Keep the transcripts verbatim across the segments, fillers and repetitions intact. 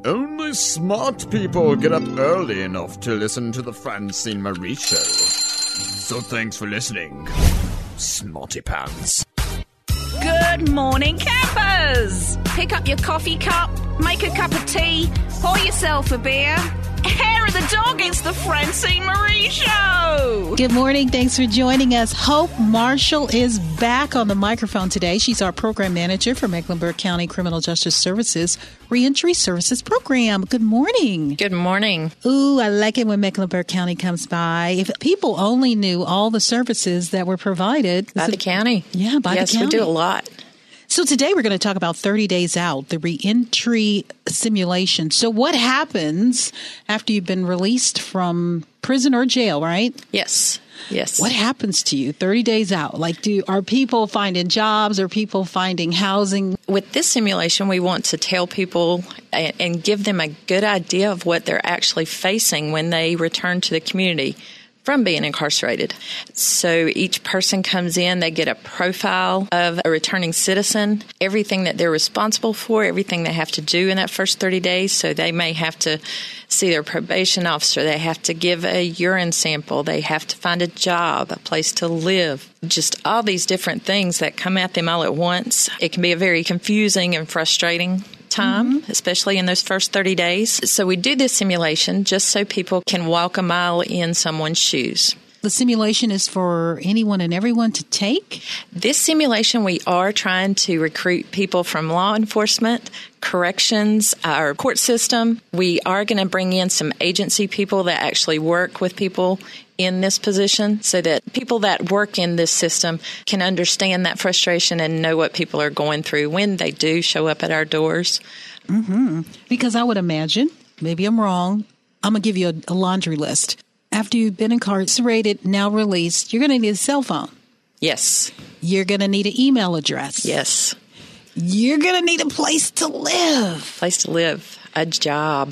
Only smart people get up early enough to listen to the Francine Marie Show. So thanks for listening, Smarty Pants. Good morning, campers! Pick up your coffee cup, make a cup of tea, pour yourself a beer. Hair of the dog, it's the Francine Marie Show! Good morning. Thanks for joining us. Hope Marshall is back on the microphone today. She's our program manager for Mecklenburg County Criminal Justice Services Reentry Services Program. Good morning. Good morning. Ooh, I like it when Mecklenburg County comes by. If people only knew all the services that were provided. By the it, county. Yeah, by yes, the county. Yes, we do a lot. So today we're going to talk about thirty days out, the reentry simulation. So what happens after you've been released from prison or jail, right? Yes. Yes. What happens to you thirty days out? Like, do are people finding jobs? Are people finding housing? With this simulation, we want to tell people and, and give them a good idea of what they're actually facing when they return to the community from being incarcerated. So each person comes in, they get a profile of a returning citizen, everything that they're responsible for, everything they have to do in that first thirty days. So they may have to see their probation officer, they have to give a urine sample, they have to find a job, a place to live, just all these different things that come at them all at once. It can be a very confusing and frustrating time, mm-hmm. especially in those first thirty days. So we do this simulation just so people can walk a mile in someone's shoes. The simulation is for anyone and everyone to take? This simulation, we are trying to recruit people from law enforcement, corrections, our court system. We are going to bring in some agency people that actually work with people in this position so that people that work in this system can understand that frustration and know what people are going through when they do show up at our doors. Mm-hmm. Because I would imagine, maybe I'm wrong, I'm going to give you a, a laundry list. After you've been incarcerated, now released, you're going to need a cell phone. Yes. You're going to need an email address. Yes. You're going to need a place to live. Place to live, a job.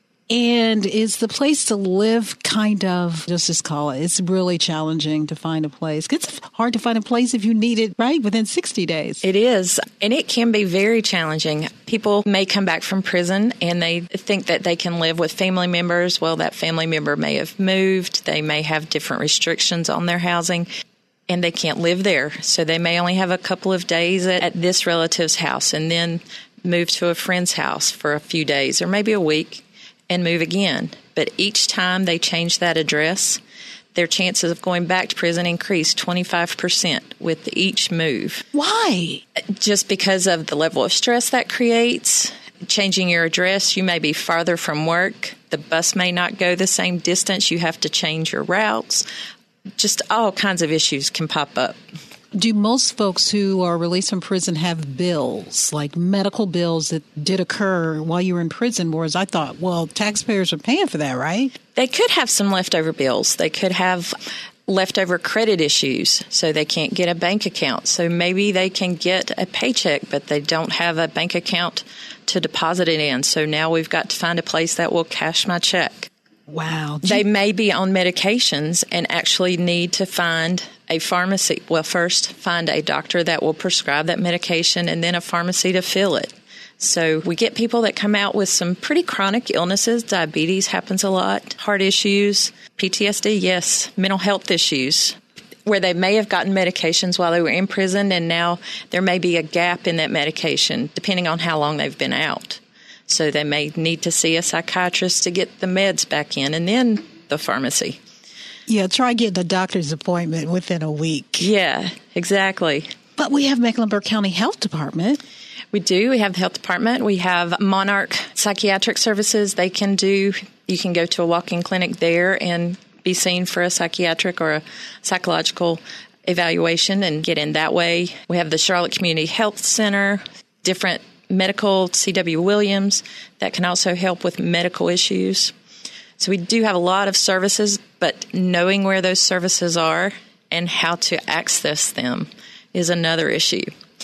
And is the place to live kind of, just just call it, it's really challenging to find a place. It's hard to find a place if you need it, right, within sixty days. It is. And it can be very challenging. People may come back from prison and they think that they can live with family members. Well, that family member may have moved. They may have different restrictions on their housing. And they can't live there. So they may only have a couple of days at, at this relative's house and then move to a friend's house for a few days or maybe a week and move again. But each time they change that address, their chances of going back to prison increase twenty-five percent with each move. Why? Just because of the level of stress that creates. Changing your address, you may be farther from work. The bus may not go the same distance. You have to change your routes. Just all kinds of issues can pop up. Do most folks who are released from prison have bills, like medical bills that did occur while you were in prison? Whereas I thought, well, taxpayers are paying for that, right? They could have some leftover bills. They could have leftover credit issues, so they can't get a bank account. So maybe they can get a paycheck, but they don't have a bank account to deposit it in. So now we've got to find a place that will cash my check. Wow. They may be on medications and actually need to find a pharmacy. Well, first, find a doctor that will prescribe that medication and then a pharmacy to fill it. So we get people that come out with some pretty chronic illnesses. Diabetes happens a lot. Heart issues, P T S D, yes. Mental health issues, where they may have gotten medications while they were in prison and now there may be a gap in that medication depending on how long they've been out. So they may need to see a psychiatrist to get the meds back in and then the pharmacy. Yeah, try getting a doctor's appointment within a week. Yeah, exactly. But we have Mecklenburg County Health Department. We do. We have the health department. We have Monarch Psychiatric Services. They can do, you can go to a walk-in clinic there and be seen for a psychiatric or a psychological evaluation and get in that way. We have the Charlotte Community Health Center, different medical, C W Williams, that can also help with medical issues. So we do have a lot of services, but knowing where those services are and how to access them is another issue.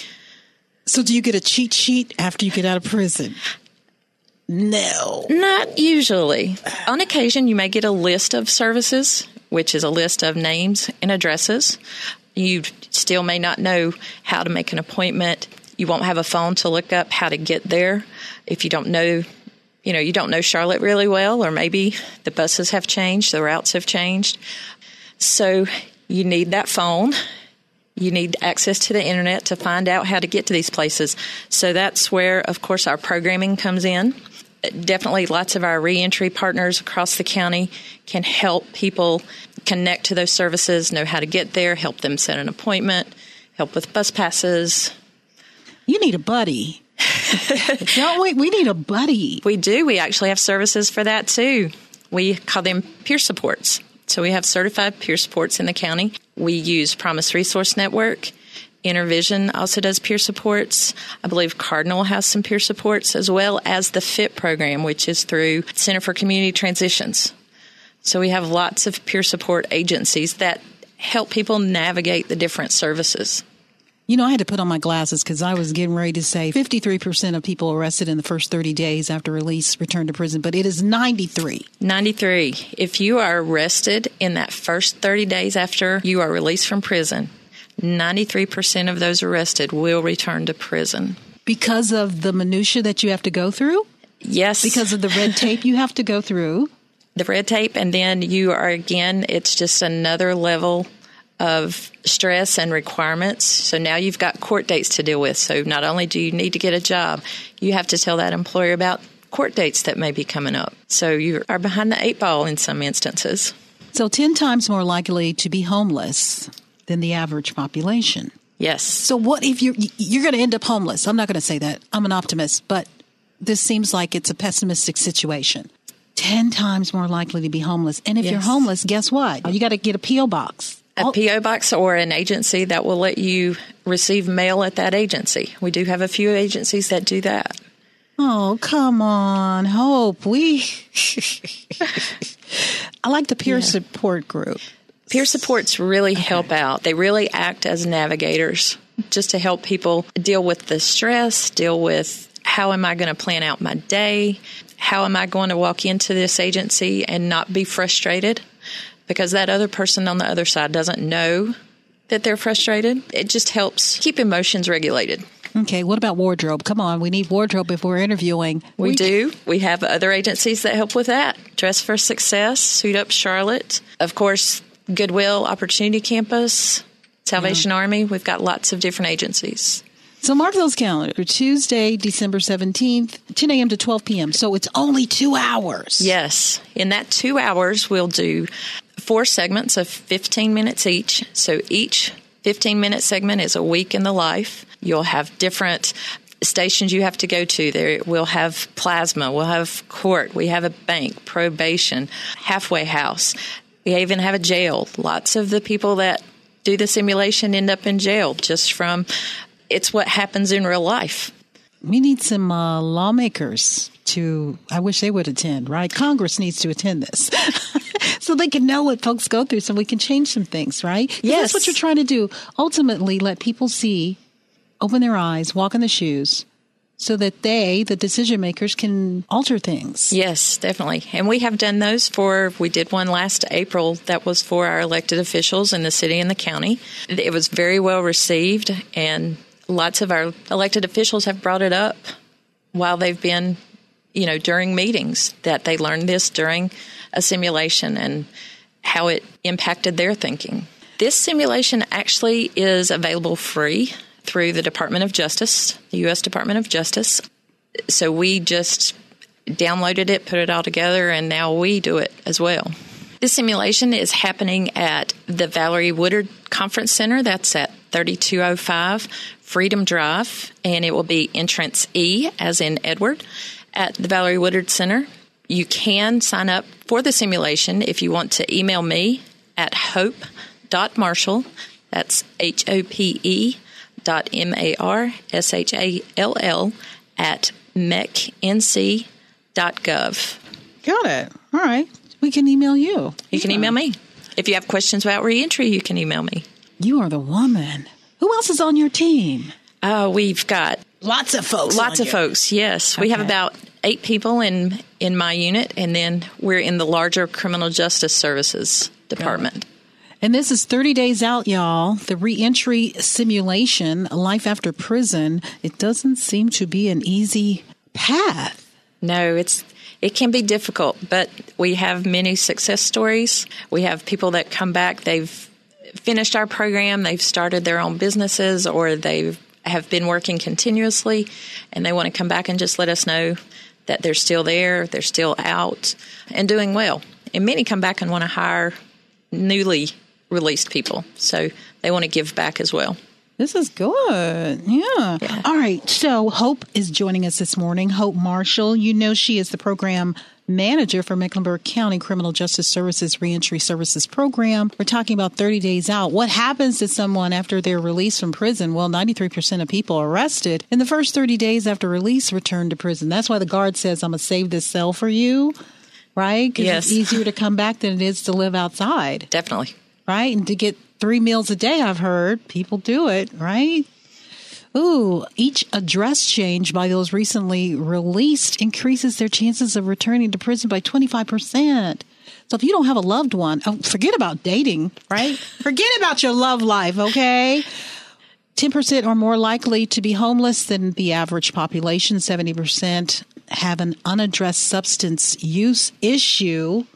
So do you get a cheat sheet after you get out of prison? No. Not usually. On occasion, you may get a list of services, which is a list of names and addresses. You still may not know how to make an appointment. You won't have a phone to look up how to get there if you don't know you know, you don't know Charlotte really well, or maybe the buses have changed, the routes have changed. So you need that phone. You need access to the internet to find out how to get to these places. So that's where, of course, our programming comes in. Definitely lots of our reentry partners across the county can help people connect to those services, know how to get there, help them set an appointment, help with bus passes. You need a buddy. Don't we? We need a buddy. We do. We actually have services for that, too. We call them peer supports. So we have certified peer supports in the county. We use Promise Resource Network. Intervision also does peer supports. I believe Cardinal has some peer supports, as well as the FIT program, which is through Center for Community Transitions. So we have lots of peer support agencies that help people navigate the different services. You know, I had to put on my glasses because I was getting ready to say fifty-three percent of people arrested in the first thirty days after release return to prison, but it is ninety-three. ninety-three. If you are arrested in that first thirty days after you are released from prison, ninety-three percent of those arrested will return to prison. Because of the minutia that you have to go through? Yes. Because of the red tape you have to go through? The red tape, and then you are, again, it's just another level of stress and requirements. So now you've got court dates to deal with. So not only do you need to get a job, you have to tell that employer about court dates that may be coming up. So you are behind the eight ball in some instances. So ten times more likely to be homeless than the average population. Yes. So what if you're, you're going to end up homeless? I'm not going to say that. I'm an optimist, but this seems like it's a pessimistic situation. Ten times more likely to be homeless. And if Yes. you're homeless, guess what? You got to get a P O box. A P O box or an agency that will let you receive mail at that agency. We do have a few agencies that do that. Oh, come on, Hope. We, I like the peer Yeah. support group. Peer supports really help out. They really act as navigators just to help people deal with the stress, deal with how am I going to plan out my day? How am I going to walk into this agency and not be frustrated? Because that other person on the other side doesn't know that they're frustrated. It just helps keep emotions regulated. Okay, what about wardrobe? Come on, we need wardrobe if we're interviewing. We, we do. We have other agencies that help with that. Dress for Success, Suit Up Charlotte. Of course, Goodwill, Opportunity Campus, Salvation yeah. Army. We've got lots of different agencies. So mark those calendars. Tuesday, December seventeenth, ten a.m. to twelve p.m. So it's only two hours. Yes. In that two hours, we'll do four segments of fifteen minutes each. So each fifteen-minute segment is a week in the life. You'll have different stations you have to go to. There we'll have plasma, we'll have court, we have a bank, probation, halfway house. We even have a jail. Lots of the people that do the simulation end up in jail just from it's what happens in real life. We need some uh, lawmakers to, I wish they would attend, right? Congress needs to attend this so they can know what folks go through so we can change some things, right? Yes. That's what you're trying to do. Ultimately, let people see, open their eyes, walk in the shoes so that they, the decision makers, can alter things. Yes, definitely. And we have done those for, we did one last April that was for our elected officials in the city and the county. It was very well received, and lots of our elected officials have brought it up while they've been, you know, during meetings, that they learned this during a simulation and how it impacted their thinking. This simulation actually is available free through the Department of Justice, the U S Department of Justice. So we just downloaded it, put it all together, and now we do it as well. This simulation is happening at the Valerie Woodard Conference Center. That's at thirty-two oh five Freedom Drive, and it will be entrance E, as in Edward, at the Valerie Woodard Center. You can sign up for the simulation if you want to email me at hope dot marshall, that's H O P E dot M A R S H A L L, at mecnc dot gov. Got it. All right. We can email you. You yeah. can email me. If you have questions about reentry, you can email me. You are the woman. Who else is on your team? Uh, we've got lots of folks. Lots of your... folks, yes. Okay. We have about eight people in, in my unit, and then we're in the larger Criminal Justice Services Department. And this is thirty days out, y'all. The reentry simulation, life after prison. It doesn't seem to be an easy path. No, it's It can be difficult, but we have many success stories. We have people that come back, they've finished our program, they've started their own businesses, or they have been working continuously, and they want to come back and just let us know that they're still there, they're still out, and doing well. And many come back and want to hire newly released people, so they want to give back as well. This is good. Yeah. yeah. All right. So Hope is joining us this morning. Hope Marshall. You know she is the program manager for Mecklenburg County Criminal Justice Services Reentry Services Program. We're talking about thirty days out. What happens to someone after they're released from prison? Well, ninety-three percent of people arrested in the first thirty days after release return to prison. That's why the guard says, I'm going to save this cell for you, right? Because yes. it's easier to come back than it is to live outside. Definitely. Right? And to get three meals a day, I've heard. People do it, right? Ooh, each address change by those recently released increases their chances of returning to prison by twenty-five percent. So if you don't have a loved one, oh, forget about dating, right? Forget about your love life, okay? ten percent are more likely to be homeless than the average population. seventy percent have an unaddressed substance use issue.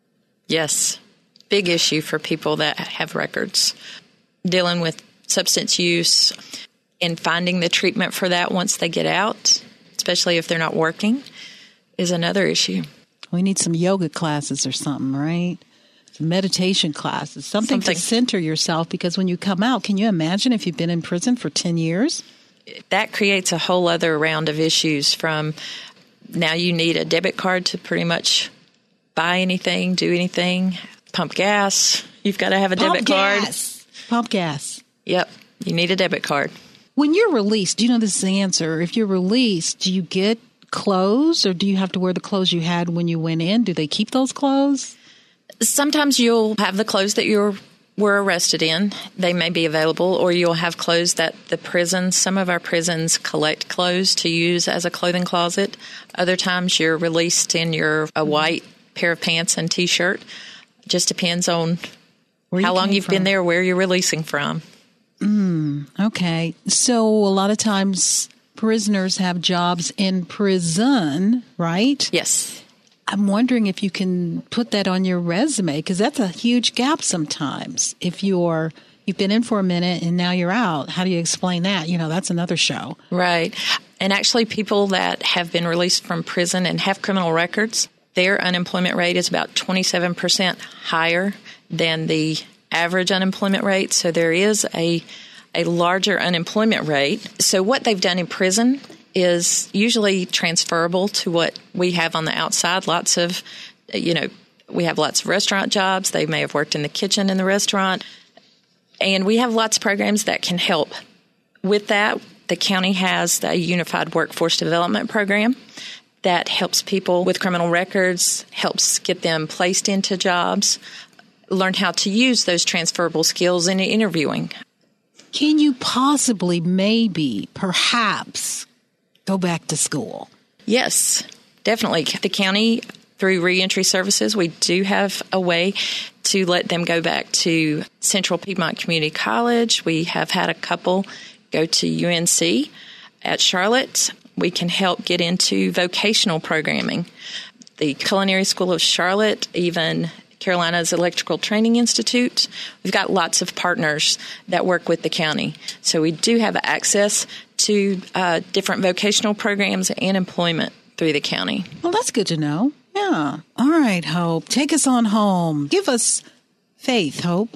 Yes. Big issue for people that have records. Dealing with substance use and finding the treatment for that once they get out, especially if they're not working, is another issue. We need some yoga classes or something, right? Some meditation classes, something, something to center yourself, because when you come out, can you imagine if you've been in prison for ten years? That creates a whole other round of issues. From now you need a debit card to pretty much buy anything, do anything. Pump gas. You've got to have a Pump debit gas. card. Pump gas. Yep. You need a debit card. When you're released, do you know this is the answer? If you're released, do you get clothes, or do you have to wear the clothes you had when you went in? Do they keep those clothes? Sometimes you'll have the clothes that you were arrested in. They may be available, or you'll have clothes that the prison, some of our prisons collect clothes to use as a clothing closet. Other times you're released in your a white pair of pants and T-shirt. Just depends on where how you long you've from. been there, where you're releasing from. Mm, okay. So a lot of times prisoners have jobs in prison, right? Yes. I'm wondering if you can put that on your resume, because that's a huge gap sometimes. If you're, you've been in for a minute and now you're out, how do you explain that? You know, that's another show. Right. And actually people that have been released from prison and have criminal records, their unemployment rate is about twenty-seven percent higher than the average unemployment rate. So there is a a larger unemployment rate. So what they've done in prison is usually transferable to what we have on the outside. Lots of, you know, we have lots of restaurant jobs. They may have worked in the kitchen in the restaurant. And we have lots of programs that can help with that. The county has the Unified Workforce Development Program that helps people with criminal records, helps get them placed into jobs, learn how to use those transferable skills in interviewing. Can you possibly, maybe, perhaps, go back to school? Yes, definitely. The county, through Reentry Services, we do have a way to let them go back to Central Piedmont Community College. We have had a couple go to U N C at Charlotte. We can help get into vocational programming. The Culinary School of Charlotte, even Carolina's Electrical Training Institute. We've got lots of partners that work with the county. So we do have access to uh, different vocational programs and employment through the county. Well, that's good to know. Yeah. All right, Hope. Take us on home. Give us faith, Hope.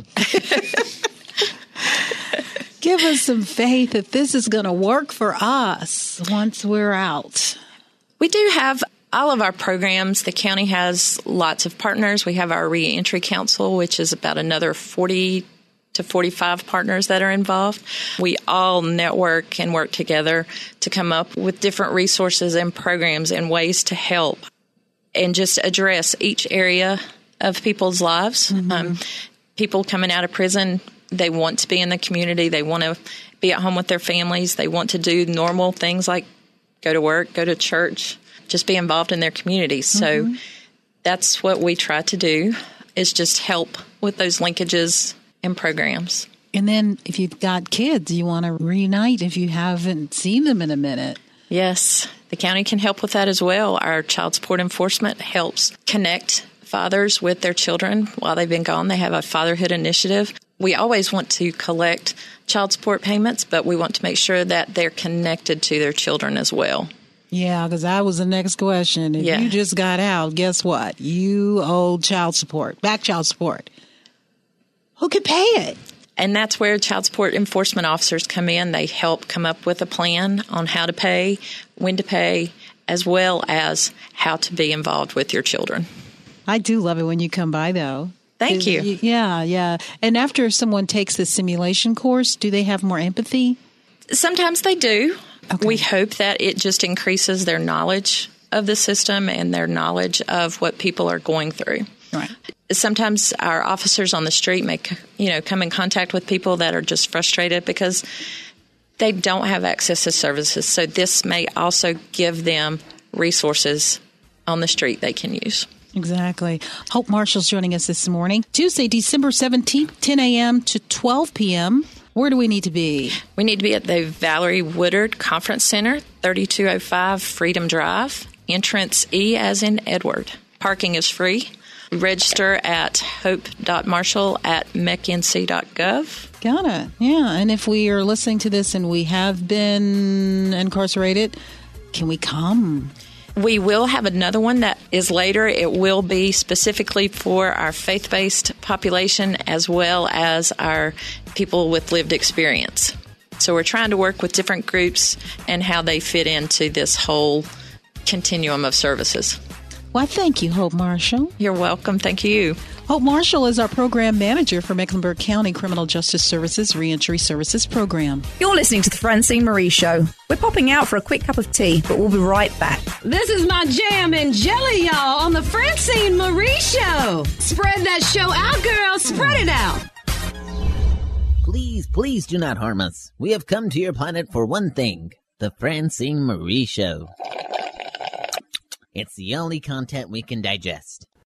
Give us some faith that this is going to work for us once we're out. We do have all of our programs. The county has lots of partners. We have our Reentry Council, which is about another forty to forty-five partners that are involved. We all network and work together to come up with different resources and programs and ways to help and just address each area of people's lives. Mm-hmm. Um, people coming out of prison, they want to be in the community. They want to be at home with their families. They want to do normal things like go to work, go to church, just be involved in their communities. Mm-hmm. So that's what we try to do, is just help with those linkages and programs. And then if you've got kids, you want to reunite if you haven't seen them in a minute. Yes, the county can help with that as well. Our child support enforcement helps connect fathers with their children while they've been gone. They have a fatherhood initiative. We always want to collect child support payments, but we want to make sure that they're connected to their children as well. Yeah, because that was the next question. If Yeah. you just got out, guess what? You owe child support, back child support. Who could pay it? And that's where child support enforcement officers come in. They help come up with a plan on how to pay, when to pay, as well as how to be involved with your children. I do love it when you come by, though. Thank you. Yeah, yeah. And after someone takes the simulation course, do they have more empathy? Sometimes they do. Okay. We hope that it just increases their knowledge of the system and their knowledge of what people are going through. Right. Sometimes our officers on the street may, you know, come in contact with people that are just frustrated because they don't have access to services. So this may also give them resources on the street they can use. Exactly. Hope Marshall's joining us this morning. Tuesday, December seventeenth, ten a.m. to twelve p.m. Where do we need to be? We need to be at the Valerie Woodard Conference Center, thirty-two oh five Freedom Drive, entrance E as in Edward. Parking is free. Register at hope.marshall at mecnc dot gov. Got it. Yeah. And if we are listening to this and we have been incarcerated, can we come? We will have another one that is later. It will be specifically for our faith-based population as well as our people with lived experience. So we're trying to work with different groups and how they fit into this whole continuum of services. Well, thank you, Hope Marshall. You're welcome. Thank you. Hope Marshall is our program manager for Mecklenburg County Criminal Justice Services Reentry Services Program. You're listening to the Francine Marie Show. We're popping out for a quick cup of tea, but we'll be right back. This is my jam and jelly, y'all, on the Francine Marie Show. Spread that show out, girl. Spread it out. Please, please do not harm us. We have come to your planet for one thing, the Francine Marie Show. It's the only content we can digest.